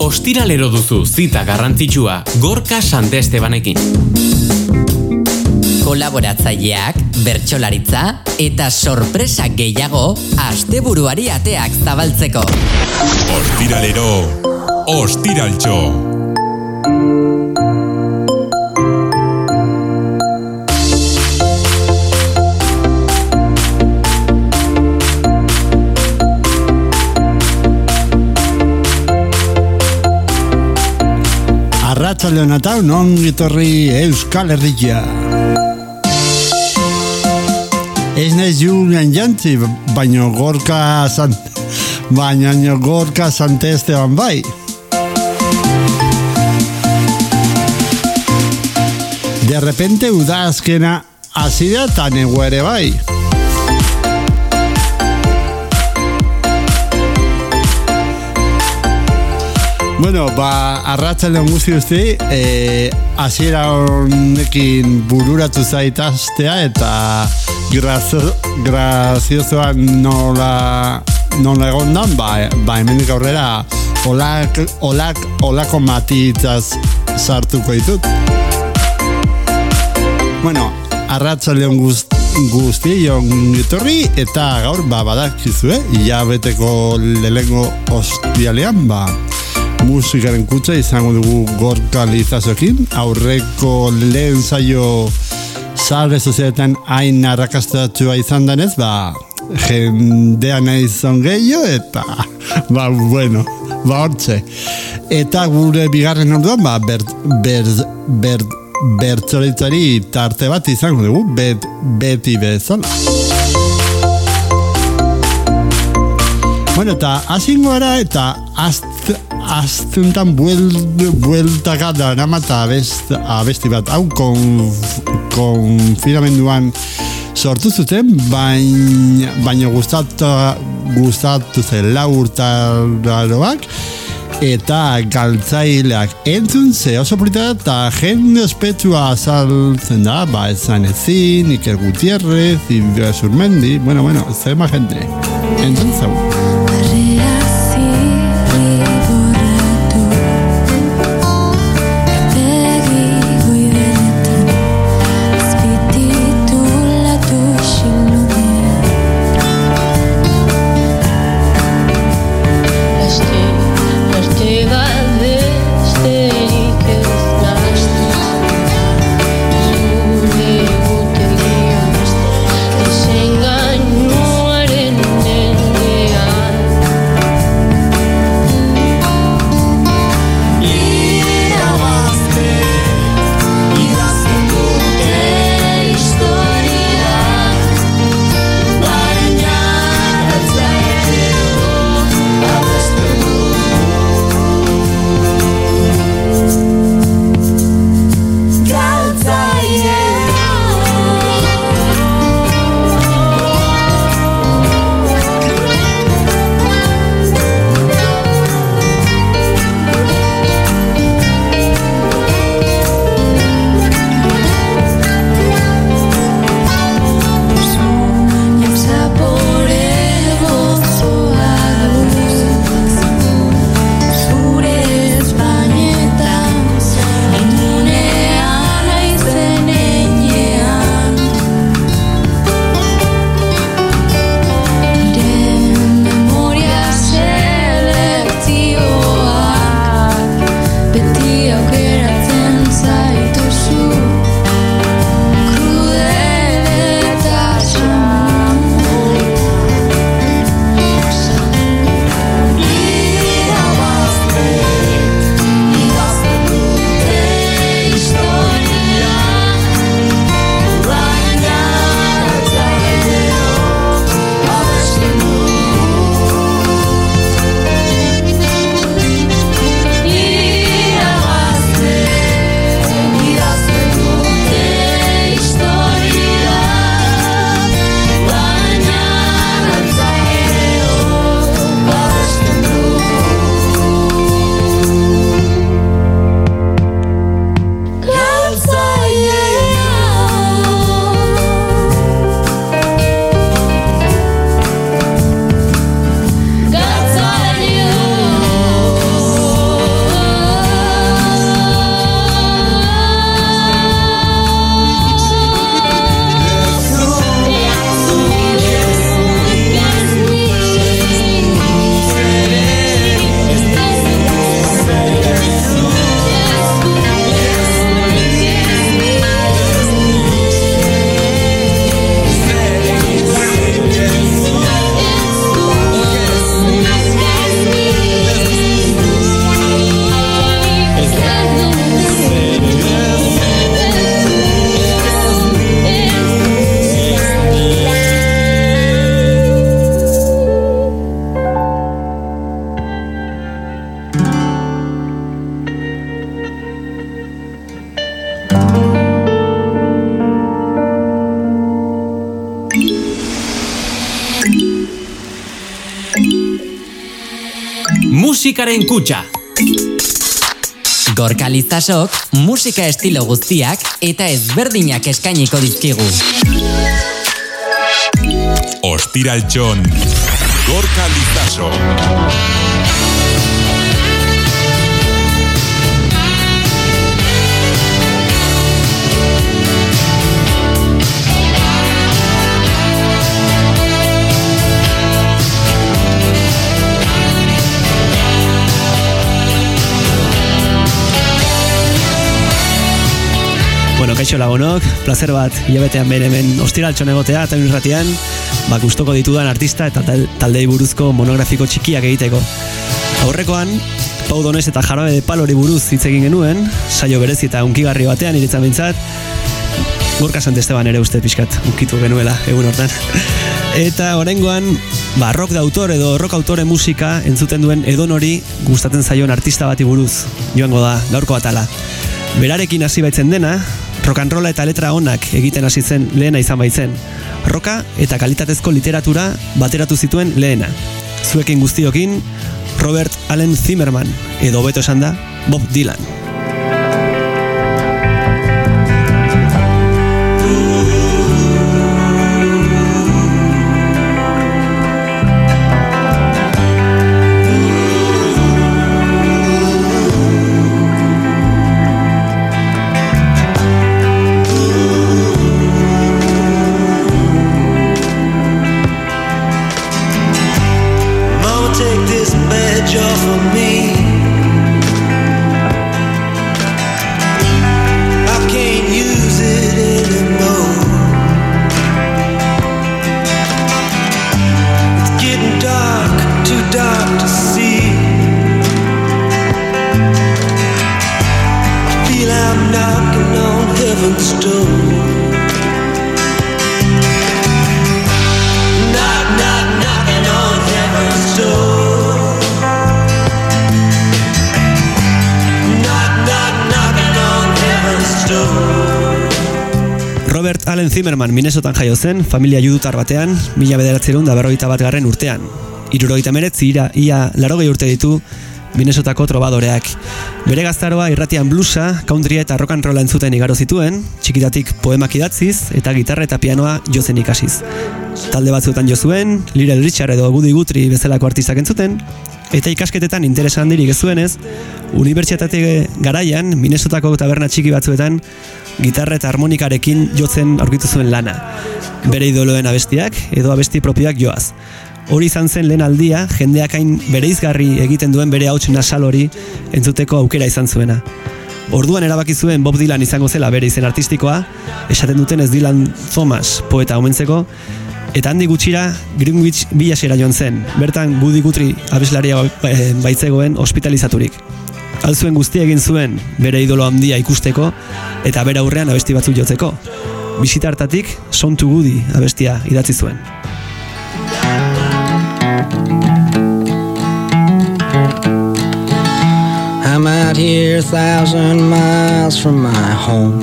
Ostiralero duzu zita garrantzitsua Gorka Santestebanekin. Kolaboratzaileak, bertsolaritza eta sorpresa gehiago asteburuari ateak zabaltzeko. Ostiralero, ostiraltxo. Arratsalde on eta ongi etorri Euskal Herria. Ez naiz Julian Jantzi, baina Gorka Santesteban bai. De repente udazkena hasi da eta negu ere bai. Bueno, arratsalde on guzti, hasiera honekin bururatu zaitaztea eta graziosoan nola egondan, hemendik aurrera olako matitzaz sartuko ditut. Bueno, arratsalde on guzti etorri eta gaur badakizue, hilabeteko lehengo ostialean musikaren kutxa izango dugu Gorka Lizazokin. Aurreko lehen zaio sare sozialetan hain arrakastatua izan denez, jendean izan gehiago eta hortxe. Eta gure bigarren orduan bertsolitzari tarte bat izango dugu, beti bezala. Bueno, eta azingo gara eta aztuntan bueltaka daramata abesti bat. Hau konfinamenduan sortu zuten, baina gustatu zen urtaroak eta galtzaileak entzun ze oso polita eta jende ospetsua azaltzen da, Esan Ezin, Iker Gutierrez, Ibera Surmendi, zema jende. Entzun zau. Engañuaren musikaren kutxa. Gorka Lizasok musika estilo guztiak eta ezberdinak eskainiko dizkigu. Ostiraltxon, Gorka Lizaso. Bueno, kaixo lagunok, placer bat hilabetean behin hemen ostiraltxon egotea eta irratian, gustoko ditudan artista eta taldei buruzko monografiko txikiak egiteko. Aurrekoan, Pau Donés eta Jarabe de Palori buruz hitz egin genuen, saio berezi eta unkigarri batean iritzan bintzat, Gorka Santesteban ere uste pixkat unkitu genuela egun hortan. Eta oraingoan, rock de autor edo rock autore musika entzuten duen edonori gustatzen zaion artista bati buruz joango da gaurko atala. Berarekin hasi baitzen dena, rock and rolla eta letra onak egiten hasi zen lehena izan baitzen. Roka eta kalitatezko literatura bateratu zituen lehena. Zuekin guztiokin, Robert Allen Zimmerman, edo hobeto esan da, Bob Dylan. Robert Allen Zimmerman Minnesotan jaio zen, familia judutar batean, 1941 urtean. 79 ia 80 urte ditu Minnesotako trobadoreak. Bere gaztaroa irratian bluesa, countrya eta rock and rolla entzuten igaro zituen, txikitatik poemak idatziz eta gitarra eta pianoa jotzen ikasiz. Talde batzuetan jo zuen, Little Richard edo Woody Guthrie bezalako artistak entzuten, eta ikasketetan interesa handirik ez zuenez, unibertsitate garaian Minnesotako taberna txiki batzuetan gitarra eta harmonikarekin jotzen aurkitu zuen lana. Bere idoloen abestiak edo abesti propioak joaz. Hori izan zen lehen aldia, jendeak hain bereizgarri egiten duen bere hauts nasal hori entzuteko aukera izan zuena. Orduan erabaki zuen Bob Dylan izango zela bere izen artistikoa, esaten duten ez Dylan Thomas poeta omentzeko, eta handi gutxira Greenwich Villasera joan zen, bertan Woody Guthrie abeslaria baitzegoen hospitalizaturik. Alzuen guztia egin zuen bere idolo handia ikusteko eta bere aurrean abesti batzuk jotzeko. Bisita hartatik Son to Woody abestia idatzi zuen. I'm out here 1,000 miles from my home,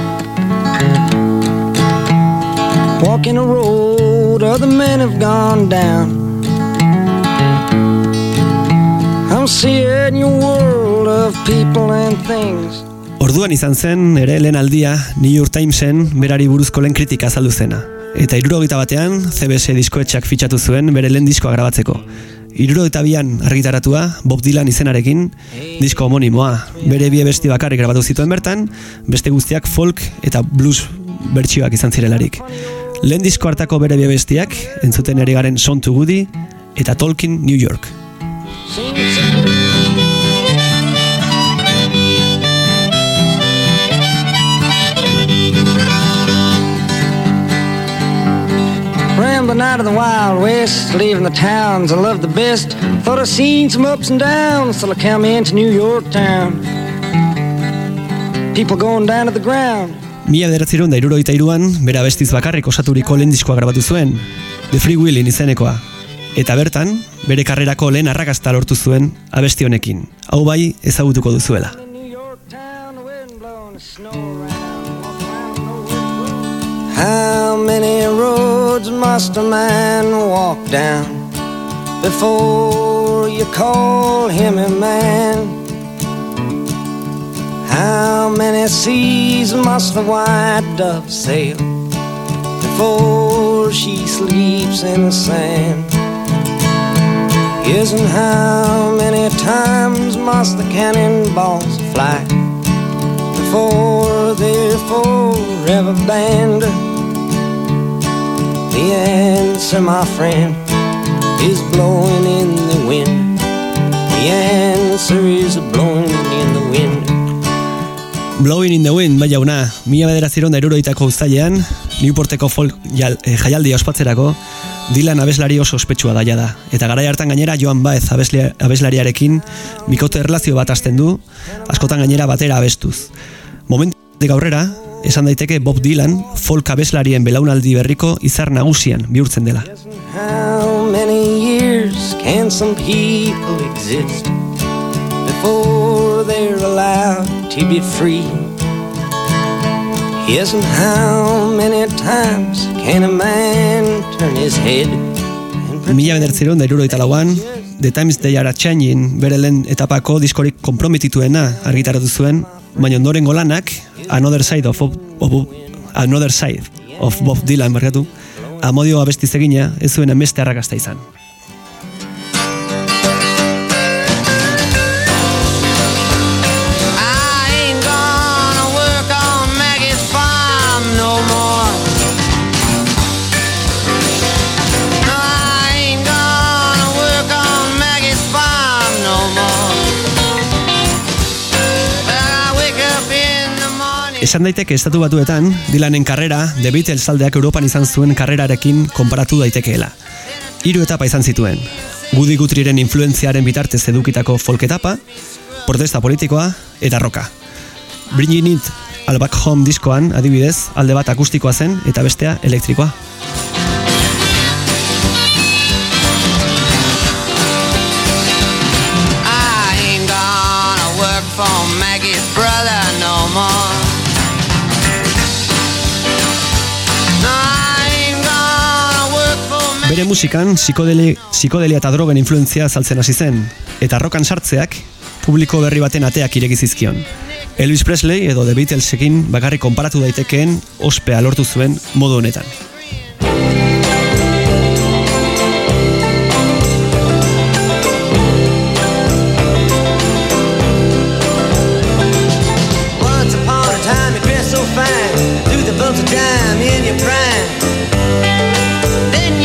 walking a road other men have gone down. I'm seeing your world of people and things. Orduan izan zen ere lehen aldia New York Timesen berari buruzko lehen kritika azaldu zena. Eta 71 CBS diskoetxeak fitxatu zuen bere lehen diskoa grabatzeko. 72an argitaratua Bob Dylan izenarekin disko homonimoa. Bere bi abesti bakarrik grabatu zituen bertan, beste guztiak folk eta blues bertsioak izan zirelarik. Lehen disko hartako bere bi abestiak entzuten ari garen Son to Woody eta Talking New York. Rambling out of the Wild West, leaving the towns I love the best. Thought I'd seen some ups and downs till I come into New York town. People going down to the ground. 1973an bere abestiz bakarrik osaturiko lehen diskoa grabatu zuen, The Free Willin izenekoa. Eta bertan, bere karrerako lehen arrakasta lortu zuen abesti honekin. Hau bai ezagutuko duzuela. How many roads must a man walk down before you you call him a man? How many seas must the white dove sail before she sleeps in the sand? Yes, and how many times must the cannonballs fly before they're forever banned? The answer, my friend, is blowing in the wind. The answer is blowing in the wind. Blowing in the Wind, bai jauna, 1970ko uztailean, Newporteko folk jaialdia ospatzerako, Dylan abeslari oso ospetsua daia da. Eta garai hartan gainera Joan Baez abeslariarekin bikote erlazio bat hasten du, askotan gainera batera abestuz. Momentik aurrera, esan daiteke Bob Dylan folk abeslarien belaunaldi berriko izar nagusian bihurtzen dela. How many years can some people exist before they're allowed to be free? Yes, and how many times can a man turn his head? 1974an, The Times They Are Changing bere lehen etapako diskorik konprometituena argitaratu zuen, baina ondorengo lanak Another Side of Bob Dylan markatu, amodio abestiz egina ez zuen beste arrakasta izan. Esan daiteke Estatu Batuetan, Dylanen karrera, The Beatles taldeak Europan izan zuen karrerarekin konparatu daitekeela. 3 etapa izan zituen. Woody Guthrieren influentziaren bitartez edukitako folk etapa, protesta politikoa eta roka. Bringing It All Back Home diskoan, adibidez, alde bat akustikoa zen eta bestea elektrikoa. I ain't gonna work for Maggie's brother no more. Bere musikan psikodelia eta drogen influentzia azaltzen hasi zen, eta rockan sartzeak publiko berri baten ateak ireki zizkion. Elvis Presley edo The Beatlesekin bakarrik konparatu daitekeen ospea lortu zuen modu honetan. Once upon a time you dressed so fine, threw the bumps of dime in your prime. Then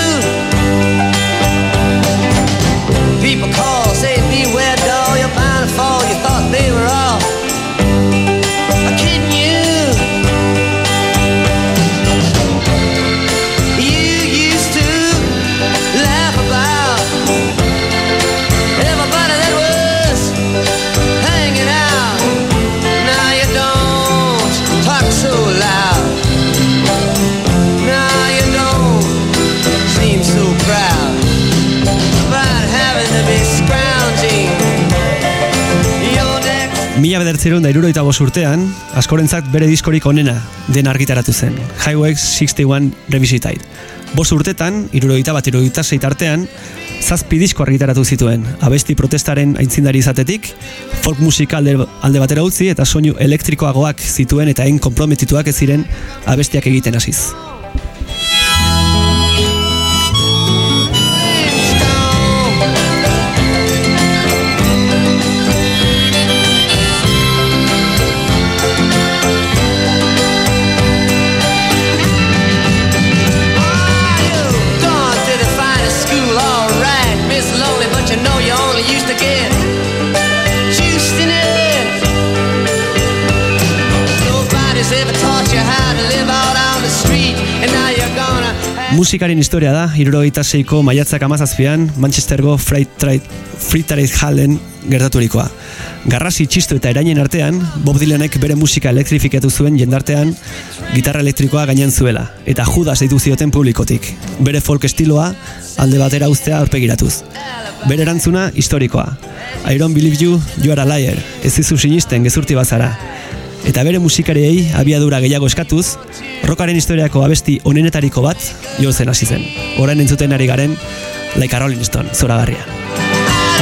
people call, say beware doll, you're bound to fall, you thought they were all kidding you. You used to laugh about everybody that was hanging out. Now you don't talk so loud. Now you don't seem so proud about having to be scrounging your next. 1975 urtean, askorentzat bere diskorik onena den argitaratu zen, Highway 61 Revisited. 5 urtetan, 71-76 artean, 7 disko argitaratu zituen, abesti protestaren aitzindari izatetik, folk musika alde batera utzi eta soinu elektrikoagoak zituen eta hain konprometituak ez ziren abestiak egiten hasiz. Musikaren historia da, 76ko maiatzak 17an, Manchestergo Free Trade Hallen gertaturikoa. Garrasi, txistu eta erainen artean, Bob Dylanek bere musika elektrifikatu zuen jendartean gitarra elektrikoa gainean zuela, eta Judas deitu zioten publikotik. Bere folk estiloa alde batera uztea aurpegiratuz. Bere erantzuna historikoa. I don't believe you, you are a liar. Ez dizu sinisten gezurti bazara. Eta bere musikariei abiadura gehiago eskatuz, rockaren historiako abesti onenetariko bat jotzen hasi zen. Orain entzuten ari garen Like a Rolling Stone, zoragarria.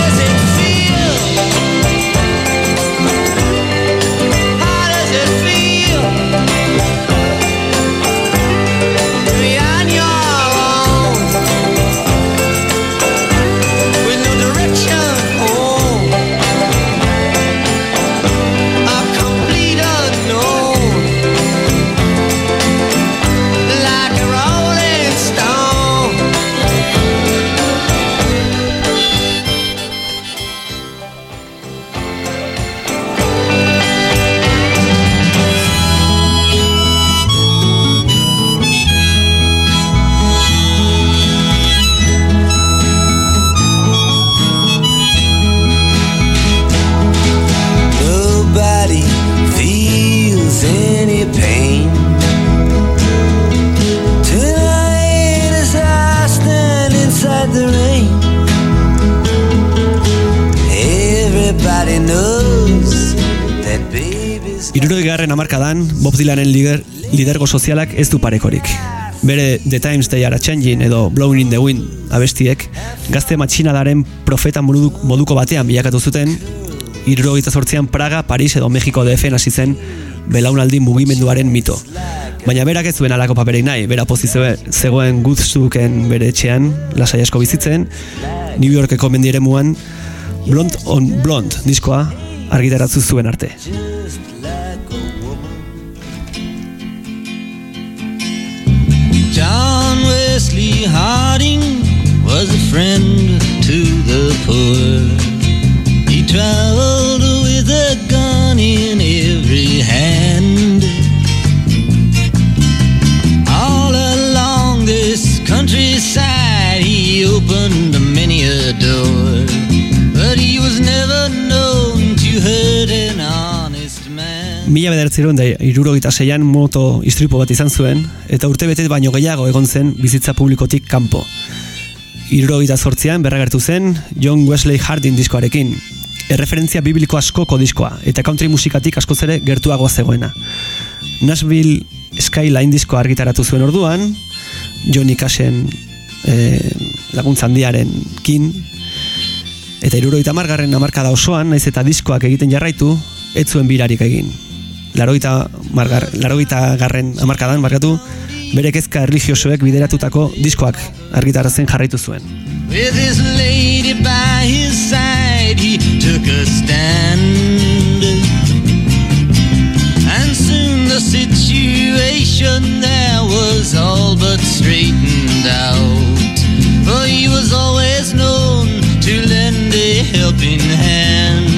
everybody knows that baby's 60garren hamarkadan Bob Dylanen lidergo sozialak ez du parekorik. Bere The Times They Are Changing edo Blowing in the Wind abestiek gazte matxinadaren profeta moduko batean bilakatu zuten. 78an Praga, Paris edo Mexiko DF-en hasi zen belaunaldi mugimenduaren mito. Baina berak ez zuen alako paperik nahi, bera zegoen Woodstooken bere etxean, lasai asko bizitzen, New Yorkeko mendieremuan Blonde on Blonde diskoa argitaratzu zuen arte. John Wesley Harding was a friend to the poor. He traveled with a gun in every hand. All along this countryside he opened many a door, but he was never known to hurt an honest man. 1966an moto istripu bat izan zuen, eta urtebete baino gehiago egon zen bizitza publikotik kanpo. 78an berragertu zen John Wesley Harding diskoarekin, erreferentzia bibliko askoko diskoa, eta country musikatik askoz ere gertuagoa zegoena. Nashville Skyline diskoa argitaratu zuen orduan, Johnny Cashen laguntza handiaren kin, eta 70garren hamarkada osoan, naiz eta diskoak egiten jarraitu, ez zuen birarik egin. 80garren hamarkadan, bere kezka erlijiosoek bideratutako diskoak argitaratzen jarraitu zuen. With his lady by his side, he took a stand. And soon the situation there was all but straightened out. For he was always known to lend a helping hand.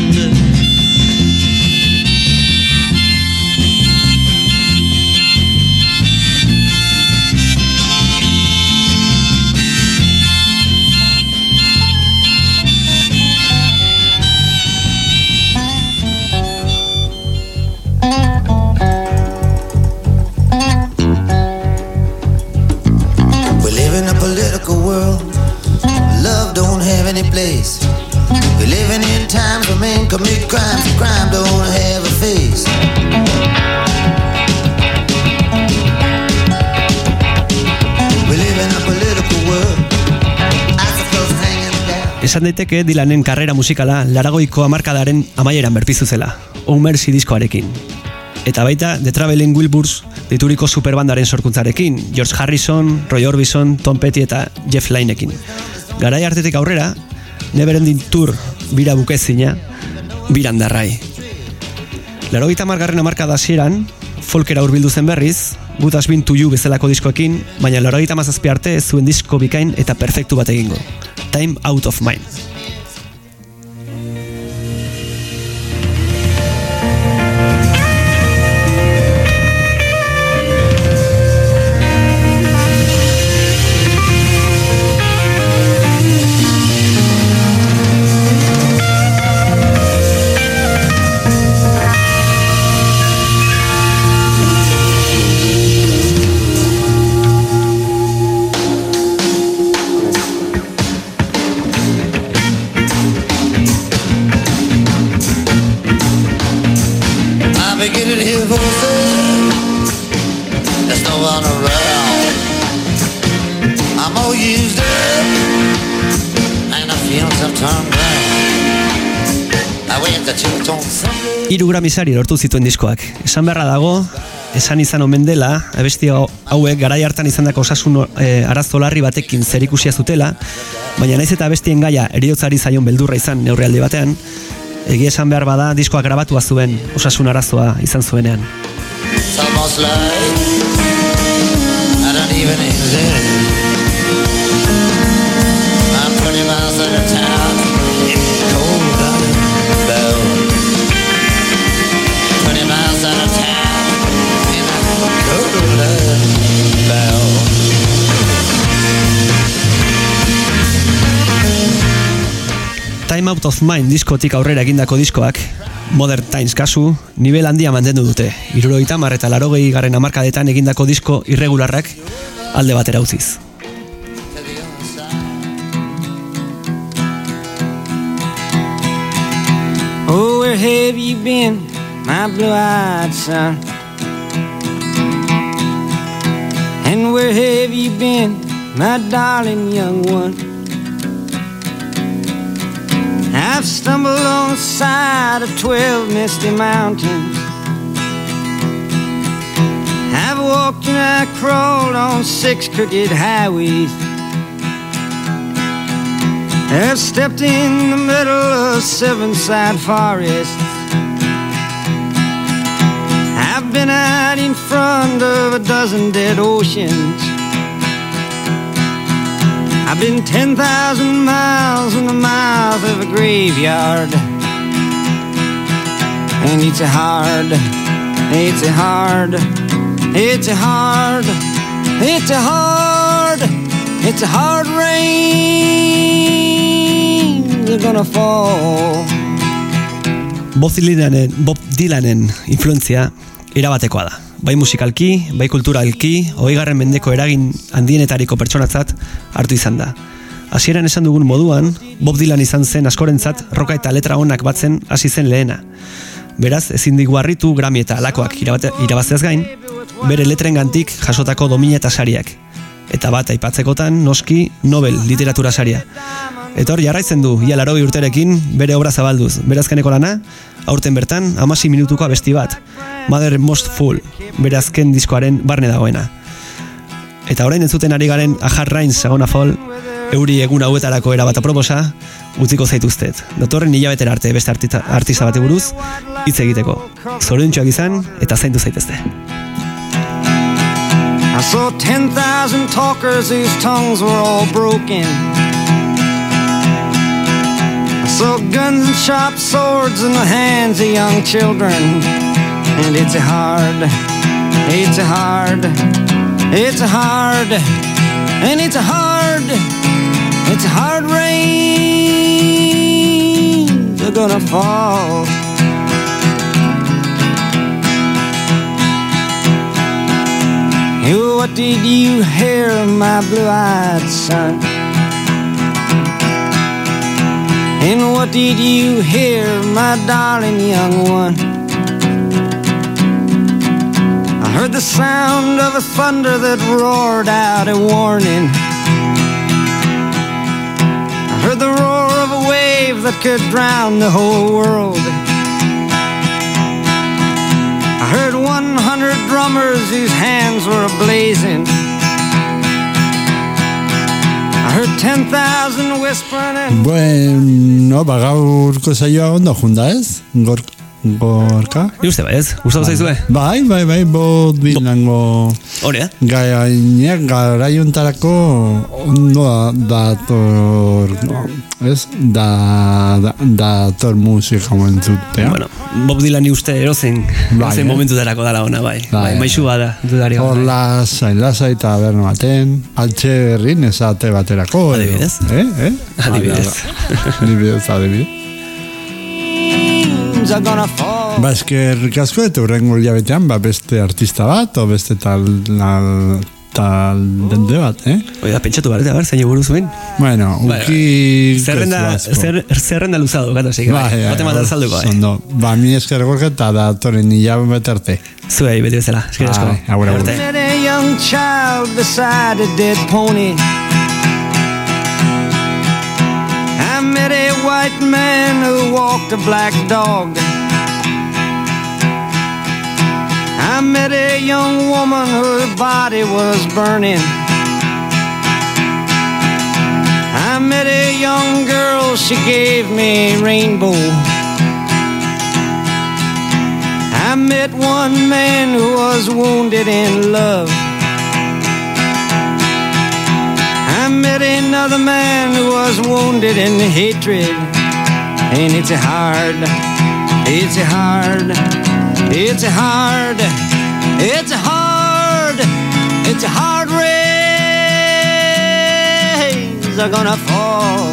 World, love don't have any place. We're living in times where men commit crimes, and crime don't have a face. We live in a political world. Esan daiteke Dylanen karrera musikala 80ko hamarkadaren amaieran berpizu zela, Oh Mercy diskoarekin. Eta baita The Traveling Wilburys deituriko superbandaren sorkuntzarekin, George Harrison, Roy Orbison, Tom Petty eta Jeff Lynneekin. Garai hartetik aurrera, Neverending Tour bira bukezina, birandarrai. 80garren hamarkada hasieran, folkera hurbildu zen berriz, Good Has Been To You bezalako diskoekin, baina 87 arte ez zuen disko bikain eta perfektu bat egingo. Time Out of Mind. Hiru Grammy sari lortu zituen diskoak. Esan beharra dago, esan izan omen dela, abesti hauek garai hartan izandako osasun arazo larri batekin zerikusia zutela, baina naiz eta abestien gaia heriotzari zaion beldurra izan neurrialdi batean, egia esan behar bada diskoak grabatua zuen osasun arazoa izan zuenean. Time Out of Mind diskotik aurrera egindako diskoak, Modern Times kasu, nivel handia mantendu dute. 70 eta 80garren hamarkadetan egindako disko irregularrak alde batera utziz. Oh, where have you been, my blue-eyed son? And where have you been, my darling young one? I've stumbled on the side of 12 misty mountains. I've walked and I crawled on 6 crooked highways. I've stepped in the middle of 7 sad forests. I've been out in front of a dozen dead oceans. I've been 10,000 miles in the mouth of a graveyard. And it's a hard, it's a hard, it's a hard, it's a hard, it's a hard rain. They're gonna fall. Bob Dylanen influentzia erabatekoa da. Bai musikalki, bai kulturalki, 20. mendeko eragin handienetariko pertsonatzat hartu izan da. Hasieran esan dugun moduan, Bob Dylan izan zen askorentzat roka eta letra onak batzen hasi zen lehena. Beraz, ezin digu harritu Grammy eta alakoak irabaziaz gain, bere letrengantik jasotako domina eta sariak. Eta bat aipatzekotan, noski, Nobel literatura saria. Eta hor jarraitzen du, ia 80 urterekin, bere obra zabalduz. Berazkeneko lana, aurten bertan, 16 minutuko abesti bat. Mother Most Fool, bere azken diskoaren barne dagoena. Eta orain entzuten ari garen A Hard Rain Sagona Fall, euri egun hauetarako erabata proposa, utziko zaituztet. Datorren hilabetera arte beste artista bate buruz, hitz egiteko. Zoriontsuak izan, eta zaindu zaitezte. I saw 10,000 talkers whose tongues were all broken. I saw guns and sharp swords in the hands of young children. And it's a hard, it's a hard, it's a hard, and it's a hard, it's a hard rain. They're gonna fall. What did you hear, my blue-eyed son? And what did you hear, my darling young one? I heard the sound of a thunder that roared out a warning. I heard the roar of a wave that could drown the whole world. I heard 100 drummers whose hands were ablazing. I heard 10,000 whispering and... Bueno, gaurko saioa ondo junda ez? Gorka? Ni uste bai ez? Gustatu zaizue? Bai, Bob Dylango... Hore, Gaiainak garaiuntarako ondo dator... Ez? Dator musika mentzutea. Bueno, Bob Dylan ni uste erozen momentutarako dala ona, bai. Maixu bada, dudari. Hor lasai eta berno baten, altxe berrin esate baterako. Adibidez. Adibidez. Ba, esker kasko eta urrengo hilabetean, beste artista bat, o beste talde bat, Oida, pentsatu barete, zein eguru zuen? Bueno, uki... Zerrenda luzado, gato, zik, bate matar salduko, Ba, mi esker gorka eta datoren hilabete arte. Zuei, beti bezala, esker asko. Agur. I met a young child beside a dead pony. I met a white man who walked a black dog. I met a young woman whose body was burning. I met a young girl, she gave me a rainbow. I met one man who was wounded in love. I met another man who was wounded in hatred. And it's a hard, it's a hard, it's a hard, it's a hard, it's a hard rains are gonna fall.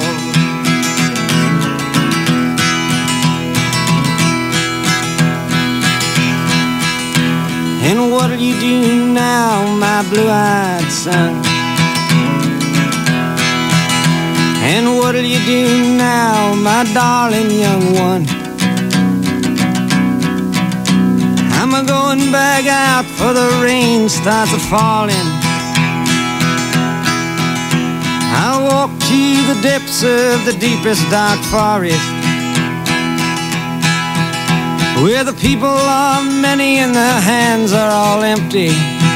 And what'll you do now, my blue-eyed son? And what'll you do now, my darling young one? drag out for the rain starts a-falling. I'll walk to the depths of the deepest dark forest, where the people are many and their hands are all empty,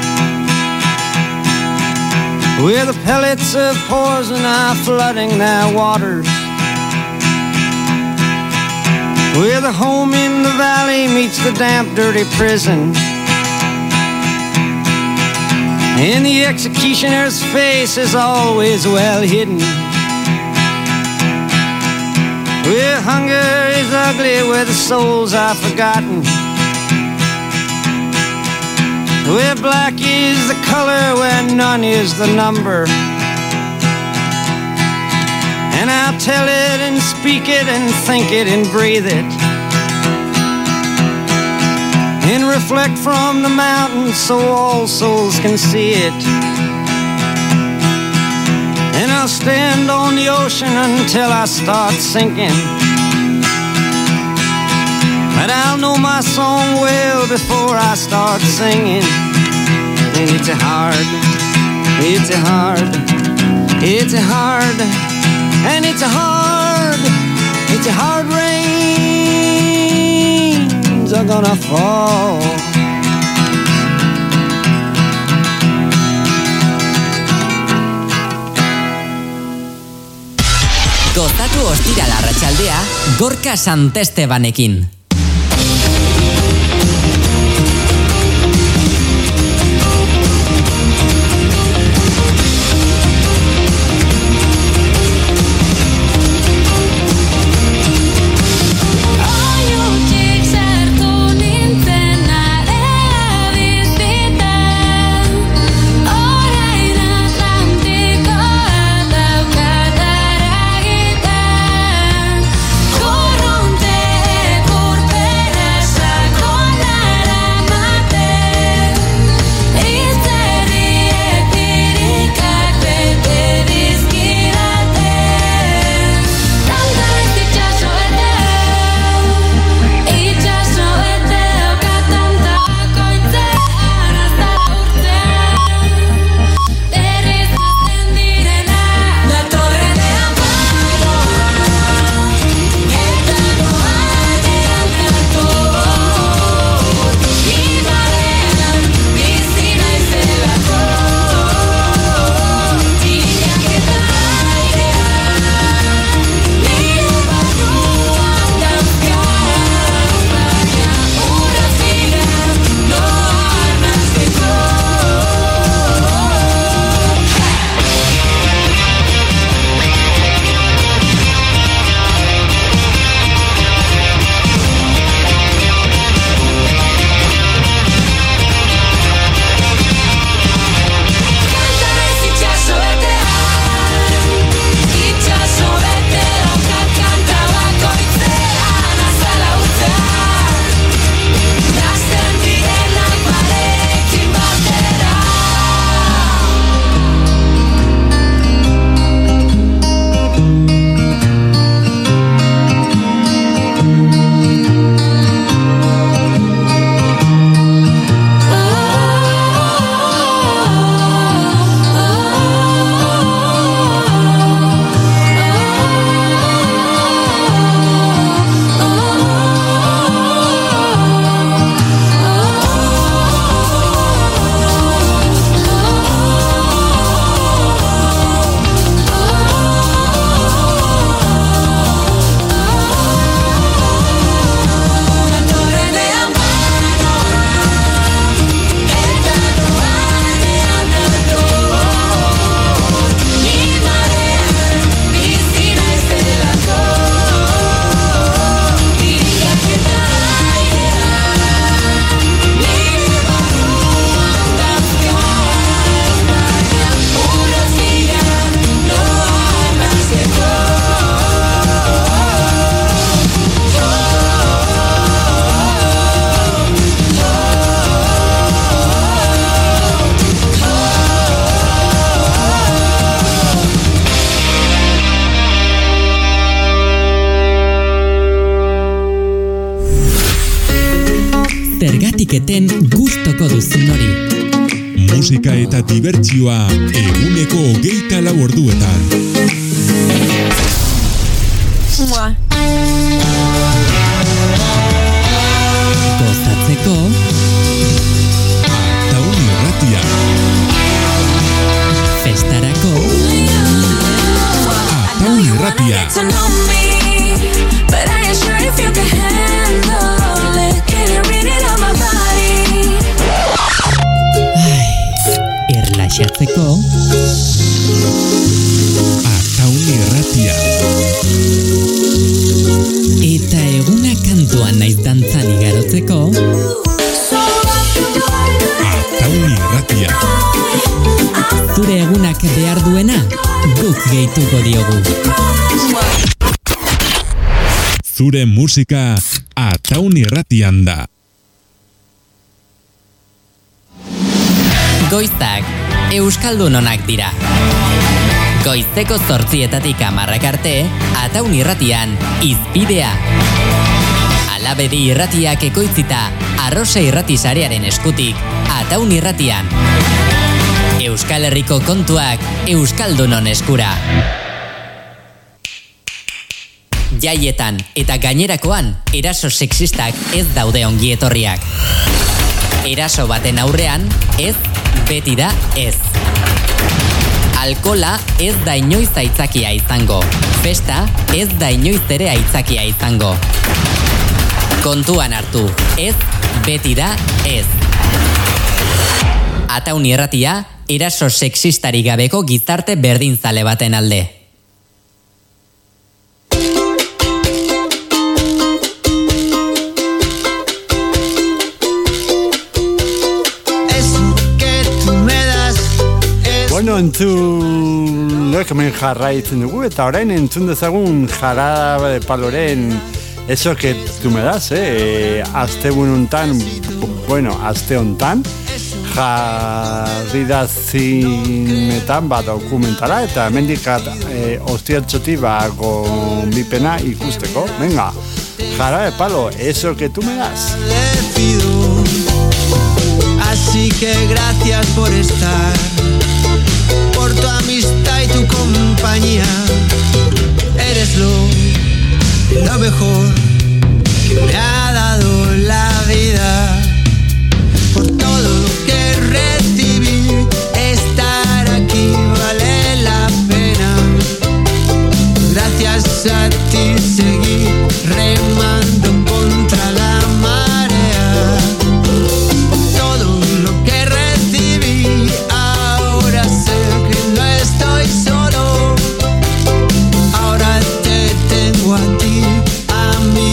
where the pellets of poison are flooding their waters, where the home in the valley meets the damp, dirty prison, and the executioner's face is always well hidden, where hunger is ugly, where the souls are forgotten, where black is the color, where none is the number. And I'll tell it and speak it and think it and breathe it, and reflect from the mountain so all souls can see it. And I'll stand on the ocean until I start sinking, but I'll know my song well before I start singing. And it's a hard, it's a hard, it's a hard, and it's a hard, it's a hard rains are gonna fall. Gozatu ostiral arratsaldea Gorka Santestebanekin. Corronte zergatik eten gustoko duzun hori. Musika eta dibertsioa eguneko 24 orduetan. Gozatzeko Artaun Irratia. Festarako Artaun Irratia. Erlaxatzeko Artaun Irratia. eta eguna kantuan naiz dantzan igarotzeko Artaun Irratia. zure egunak behar duena guk gehituko diogu. Zure musika Artaun Irratian da. Goizak euskaldunonak dira. Goizeko 8:00 arte, Ataun Irratian Izpidea. Alabedi irratiak ekoitzita, Arrosa irrati sarearen eskutik, Ataun Irratian. Euskal Herriko kontuak euskaldunon eskura. Jaietan eta gainerakoan, eraso sexistak ez daude ongi etorriak. Eraso baten aurrean, ez, beti da ez. Alkola ez da inoiz aitzakia izango. Festa ez da inoiz ere aitzakia izango. Kontuan hartu, ez, beti da ez. Ataun Irratia, eraso sexistari gabeko gizarte berdinzale baten alde. Bueno, entzulek hemen jarraitzen dugu, eta orain entzun dezagun Jarabe de Paloren Eso que tú me das, aste hontan, aste hontan, jarri da zinetan dokumentala, eta hemendik ostiratxotik gonbipena ikusteko. Venga, Jarabe de Palo, Eso que tú me das. Así que gracias por estar, por tu amistad y tu compañía. Eres lo mejor que me ha dado la vida. Por todo lo que recibí, estar aquí vale la pena. Gracias a ti seguí remando contra la marea. Todo lo que recibí, ahora sé que no estoy solo. Ahora te tengo a ti, a mi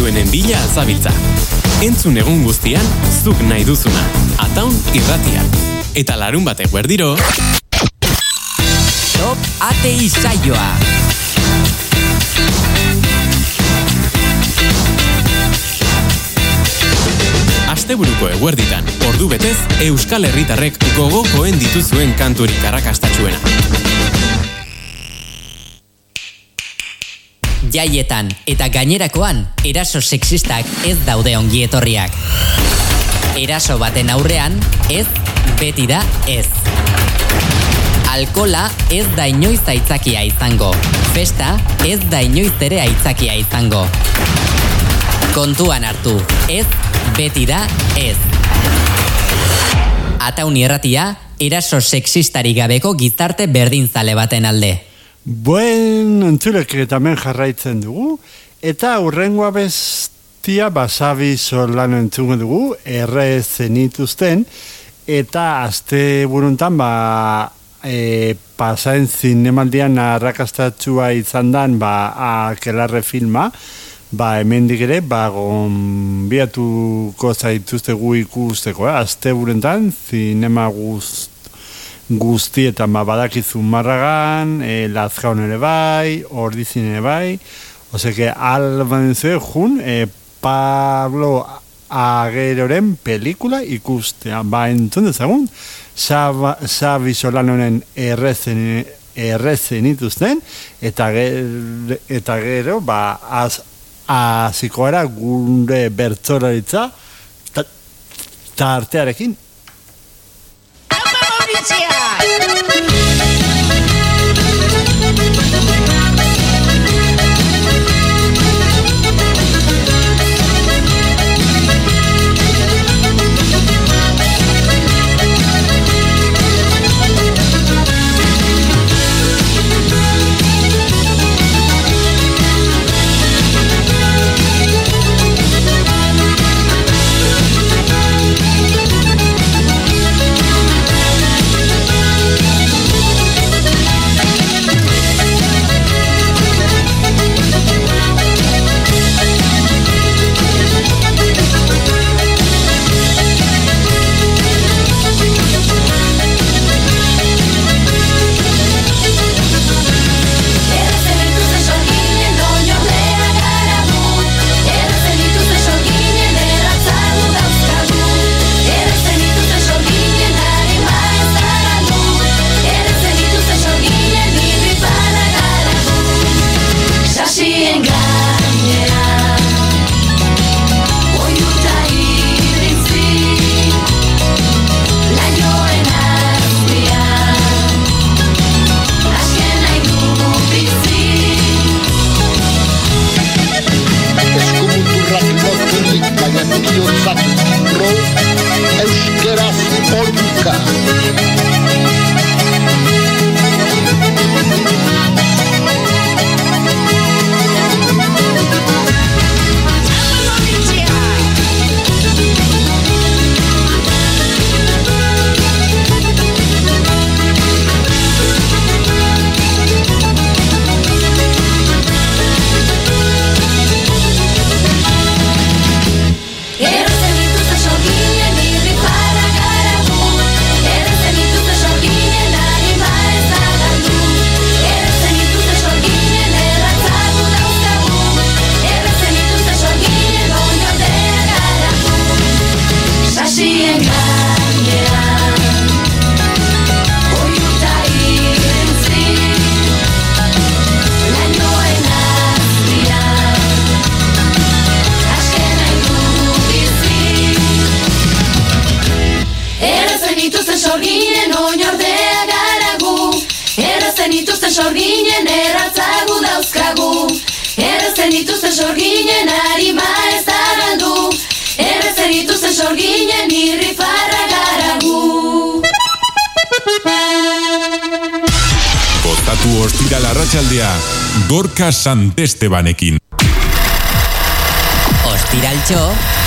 zuenen bila azabiltza. Entzun egun guztian, zuk nahi duzuna. Ataun irratia. Eta larun batek guerdiro... Top ATI saioa. Asteburuko eguerditan, ordu betez, Euskal Herritarrek gogokoen dituzuen kanturik arrakastatxuena. Jaietan eta gainerakoan, eraso sexistak ez daude ongi etorriak. Eraso baten aurrean, ez, beti da ez. Alkola ez da inoiz aitzakia izango. Festa ez da inoiz ere aitzakia izango. Kontuan hartu, ez, beti da ez. Ataun irratia, eraso sexistari gabeko gizarte berdinzale baten alde. Buen entzulek tamen jarraitzen dugu, eta hurrengoa bestia basabi solan entzungo dugu, erre zenituzten, eta aste buruntan pasaen zinemaldian arrakastatxua izan dan Akelarre filma, hemendik ere, gonbiatuko zaituztegu ikusteko, aste buruntan, zinema guztietan badakizu Marragan, Lazkaon ere bai, Ordizin ere bai, oseke alban zuen jun Pablo Ageroren pelikula ikustea. Entzun dezagun, Xabi Solanoren errezen ituzten, eta gero, azikoara gure bertzolaritza tartearekin. Sorginen erratzagu dauzkagu, errezen dituzten sorginen harima ez da galdu, errezen dituzten sorginen irrifarra garagu. Botatu ostiral arratsaldea, Gorka Santestebanekin. Ostiraltxo,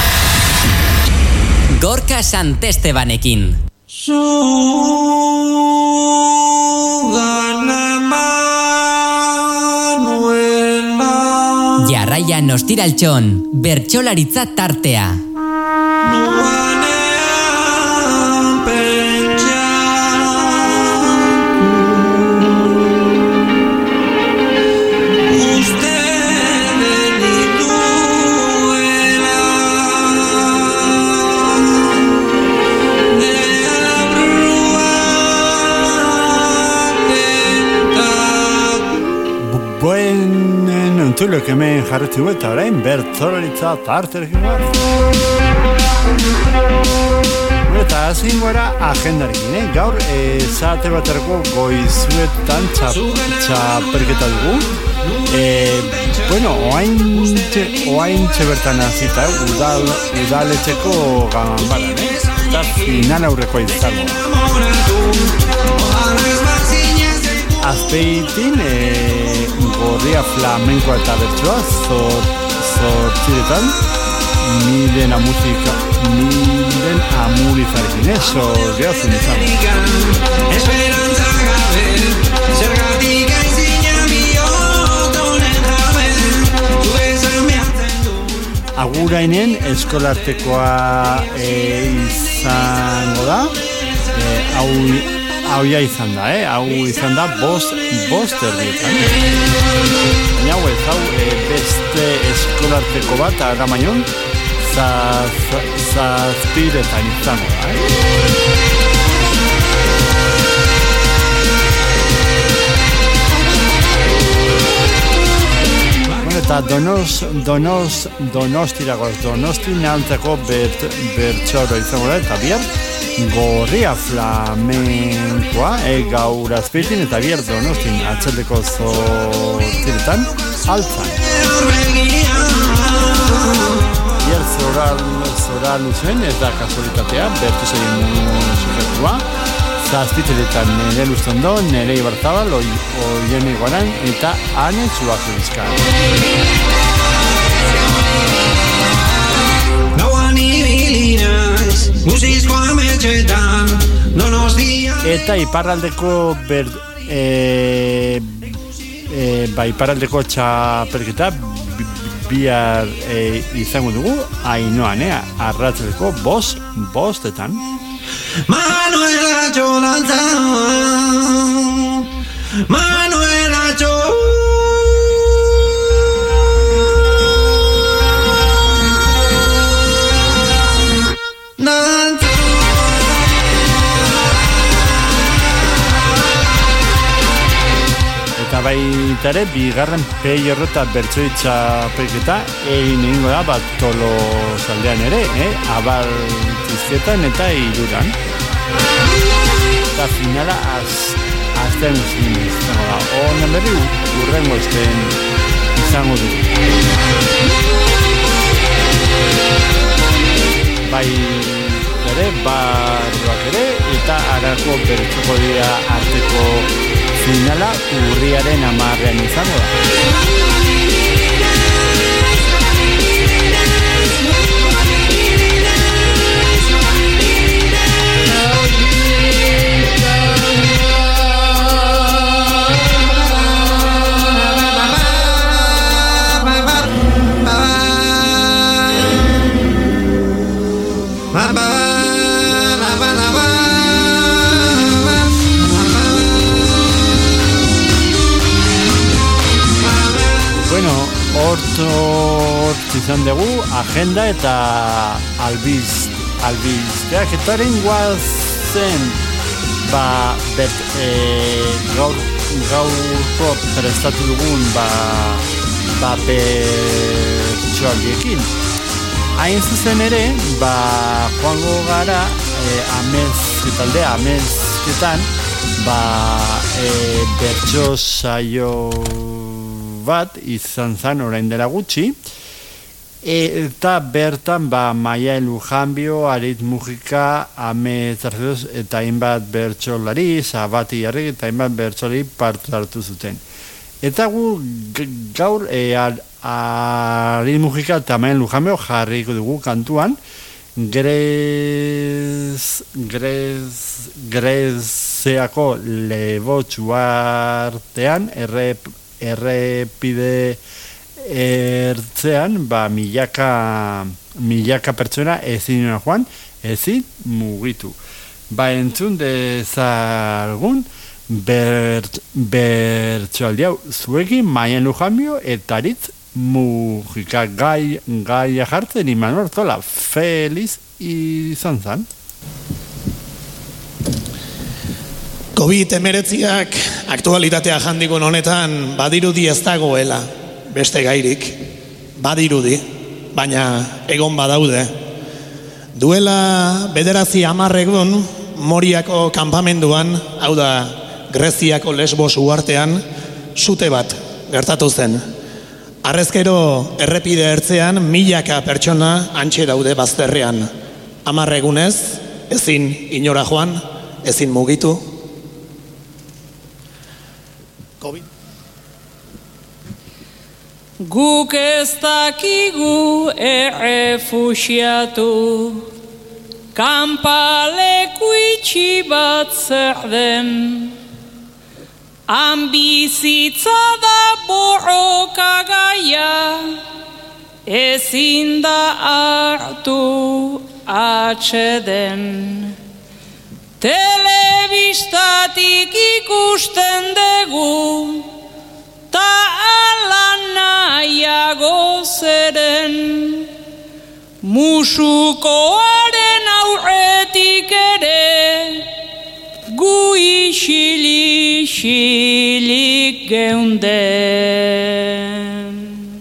Gorka Santestebanekin. Jan Ostiraltxon, bertsolaritza tartea. Entzuleok hemen jarretu eta orain bertsolaritza tarterekin bat. Eta hazin gara agendarekin, gaur zate baterako goizuetan txaperketa dugu. Oaintxe bertan azita, udaletxeko ganbaran, eta final aurrekoa izango. Azpeitin gorria flamenkoa eta bertsoa zortziretan miren amurizarekin, zorgeazen izan. Esperantza gabe, zergatik aizina biotonen jabe, zuezan behatzen du. Agurainen eskolartekoa izango da, hau ja izan da, hau izan da bost erdietan. Baina hau beste eskolarteko bat aramaion zazpiretan izango da. Eta Donosti neantzeko bertsoro izango da, eta bihar gorria flamenkoa gaur azpeitin eta bihar Donostin atxaldeko zortziretan altzan. Bihar zora luzen ez da kasualitatea, bertu zein sujetua, zazpiteletan nire Lustondo, nire Ibarzabal, Oiene Goran eta Ane Zubazuzka. Eta iparraldeko iparraldeko txapelketa bihar izango dugu Ainoan, arratzeko bostetan. Manuela Txolaltza, Manuela Eta baitare, bigarren peierrota bertsoi txapelketa egingo da bat Tolosaldean ere, Abal Tizketan eta Iruran. Eta finala azten izango da. Honen berri urrengo izango du. Bai ere, barruak ere, eta Arako bertsuko dira arteko finala urriaren 10ean izango da. Hort izan dugu agenda eta albizteak eta haren guazen gaurko prestatu dugun bertsoaldiekin. Hain zuzen ere, joango gara amezketan bertso saio bat izan zan orain dela gutxi, eta bertan Maia Lujanbio, Arit Mujika, Ame Zarzedoz eta hainbat bertsolari, Zabati Jarrik eta hainbat bertsolari parte hartu zuten. Eta gu gaur Arit Mujika eta Maia Lujanbio jarriko dugu kantuan, Greziako lebotxu artean errepide ertzean, milaka pertsona ezin joan, ezin mugitu. Entzun dezagun bertsoaldi hau zuekin Maien Lujambio eta Aritz mugika gaia jartzen Imanol Artola. Feliz izan zan. COVID-19ak aktualitatea jandikon honetan badirudi ez dagoela beste gairik, badirudi, baina egon badaude. Duela 9 egun Moriako kanpamenduan, hau da Greziako Lesbos uhartean, sute bat gertatu zen. Harrezkero errepide ertzean milaka pertsona hantxe daude bazterrean. 10 egunez, ezin inora joan, ezin mugitu. Guk ez dakigu errefuxiatu, kanpaleku itxi bat zer den. Han bizitza da borroka gaia, ezin da hartu atxeden. Telebistatik ikusten dugu, ta ala nahiago zeren. Musukoaren aurretik ere, gu isilik geunden.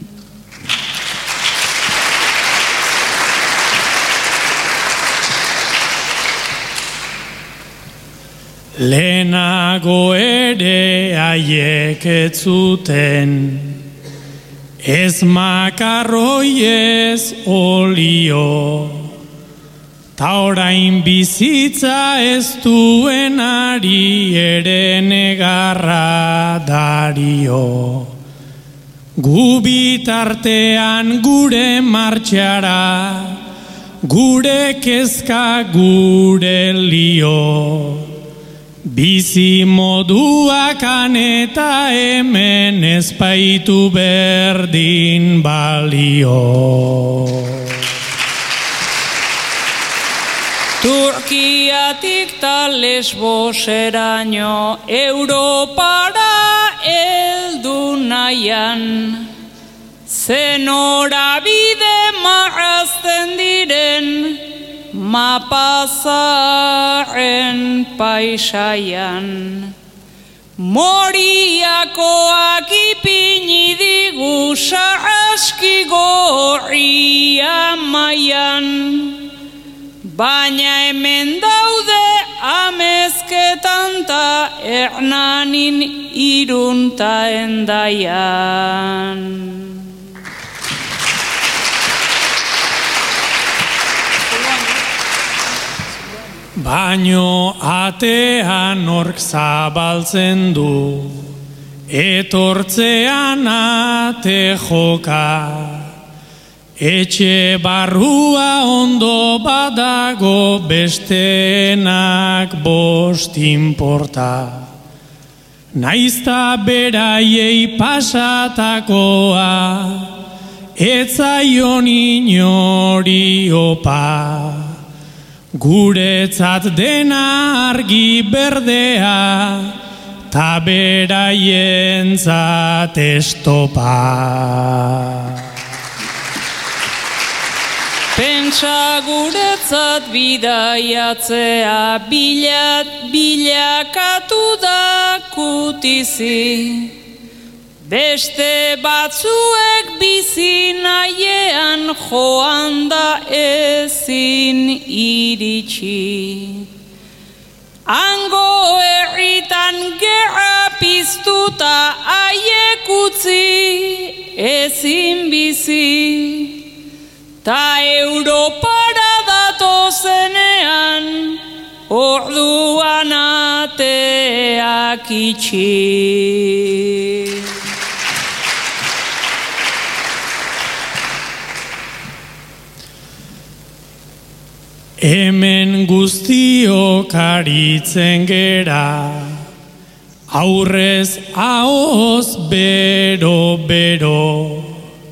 Lehenago ere haiek ez zuten, ez makarroi ez olio, ta orain bizitza ez duenari ere negarra dario. Gu bitartean gure martxara, gure kezka gure lio. Bizi moduak eta hemen ezpaitu berdin balio. Turkiatik ta Lesboseraino Europara heldu nahian, zenora bide marrazten diren mapazaren paisaian. Moriakoak ipini digu sarraski gorria maian, baina hemen daude amezketan ta Hernanin Irun ta Hendaian. Baino atean nork zabaltzen du, etortzean ate joka. Etxe barrua ondo badago besteenak bost inporta. Naizta beraiei pasatakoa, etzaion inori opa. Guretzat dena argi berdea, ta beraientzat estopa. Pentsa guretzat bidaiatzea bilakatu da kutizi. Beste batzuek bizi nahiean joan da ezin iritsi. Hango herritan gerra piztuta haiek utzi ezin bizi. Ta Europara datozenean orduan ateak itxi. Hemen guztiok aritzen gera, aurrez ahoz bero-bero,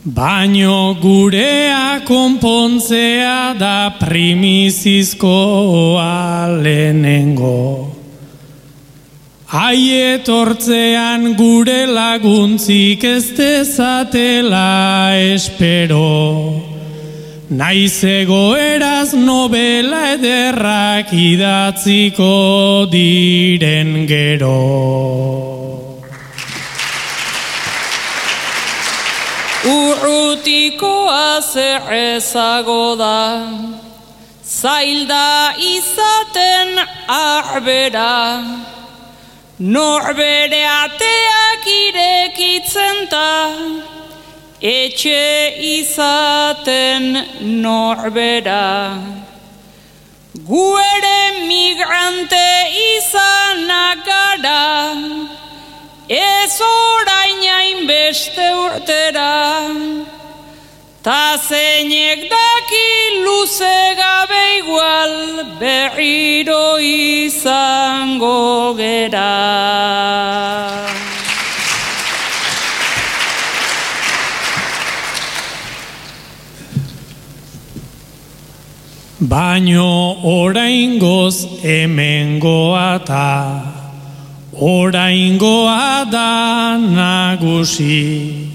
Baino gurea konpontzea da primizizkoa lehenengo. Aietortzean gure laguntzik ez dezatela espero. Naiz egoeraz novela ederrak idatziko diren gero. Urrutikoa zerrezago da, zailda izaten arbera, norbere ateak irekitzen ta, etxe izaten norbera. Gu ere migrante izanak gara, ez orain beste urtera, ta zeinek daki luze gabe igual berriro izango gera. Baino oraingoz hemengoa ta, oraingoa da nagusi,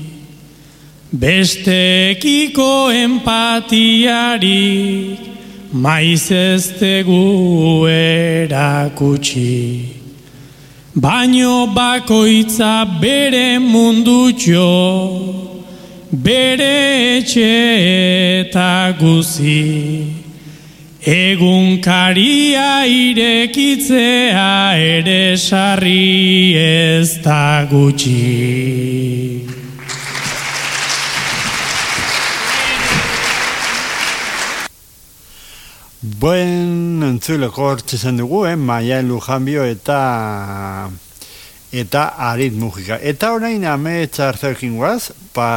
bestekiko empatiarik maiz ez dugu erakutsi. Baino bakoitza bere mundutxo, bere etxe eta guzi. Egunkaria irekitzea ere sarri ez da gutxi. Buen entzuleko hortz izan dugu, Maia Lujanbio eta Arit Mujika. Eta orain amets hartzekin guaz,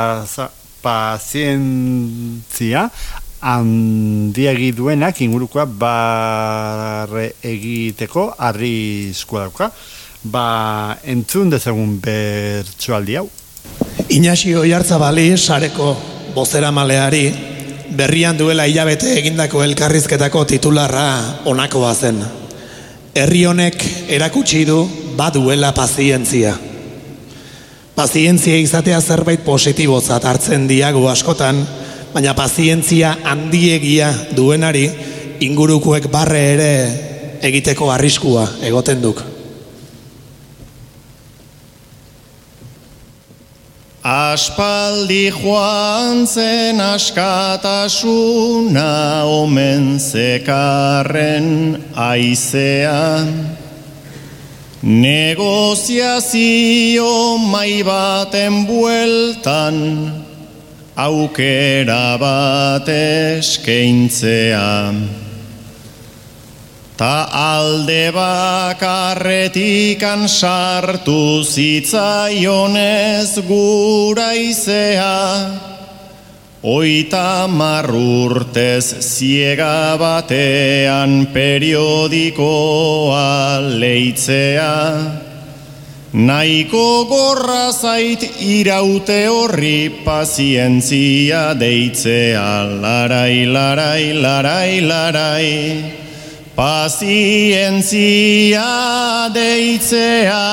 pazientzia, handiagi duenak ingurukoa barre egiteko arriskua dauka. Entzun dezagun bertsoaldi hau. Inaxi Oiartzabali sareko bozeramaleari berrian duela hilabete egindako elkarrizketako titularra honakoa zen. Herri honek erakutsi du baduela pazientzia. Pazientzia izatea zerbait positibotzat hartzen diagu askotan, baina pazientzia handiegia duenari ingurukoek barre ere egiteko arriskua egoten duk. Aspaldi joan zen askatasuna omen zekarren aizea, negoziazio mai baten bueltan aukera bat eskaintzea. Ta alde bakarretikan sartu zitzaionez gura izea, 30 urtez ziega batean periodikoa leitzea. Naiko gorra zait iraute horri pazientzia deitzea, larai, larai, larai, larai, pazientzia deitzea.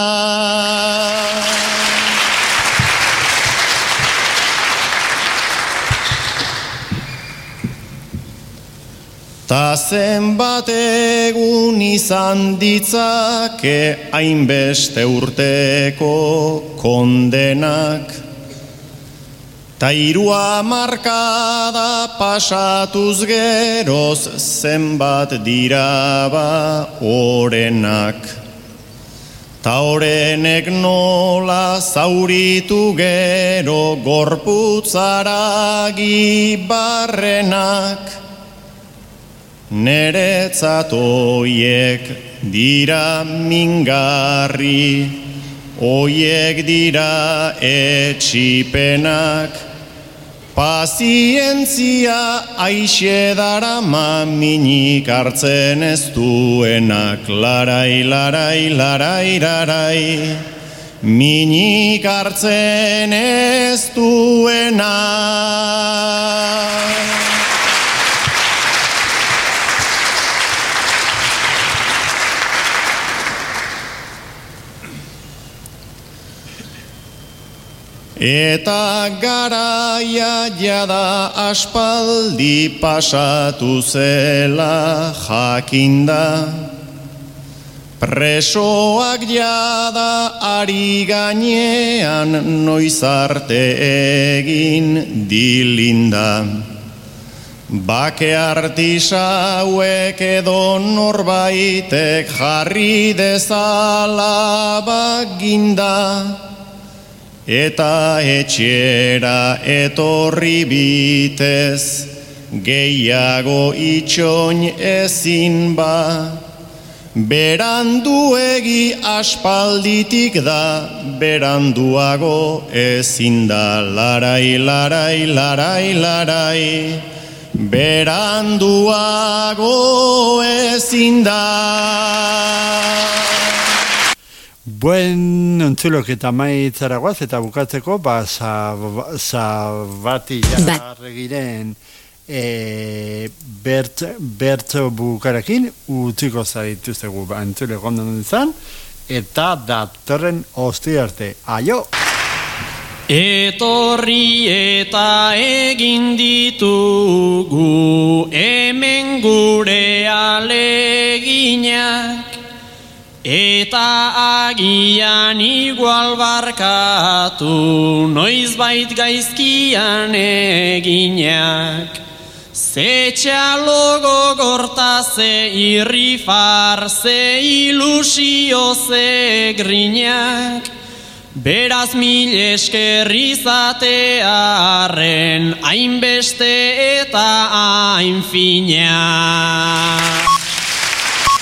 Ta zenbat egun izan ditzake hainbeste urteko kondenak, ta 3 hamarkada pasatuz geroz zenbat dira orenak. Ta orenek nola zauritu gero gorputzara gibarrenak, neretzat oiek dira mingarri, oiek dira etxipenak. Pazientzia aixe darama minik hartzen ez duenak, larai, larai, larai, larai, minik hartzen ez duena. Eta garaia jada aspaldi pasatu zela jakinda, presoak jada ari gainean noiz arte egin dilinda. Bake artisa hauek edo norbaitek jarri dezala baginda, eta etxera etorri bitez, gehiago itxoin ezin ba. Beranduegi aspalditik da, beranduago ezin da. Larai, larai, larai, larai, beranduago ezin da. Buen ontzulok eta maitzaragoaz eta bukatzeko zabati jarregiren bertzo bukarakin utziko zaituztegu entzulek ondan izan eta datorren osti arte. Aio! Etorri eta egin ditugu hemen gure aleginak, eta agian igual barkatu noizbait gaizkian eginak. Ze txalogo gorta, ze irrifar, ze ilusio, ze grinak, beraz mil esker izatearren hainbeste eta hain finak.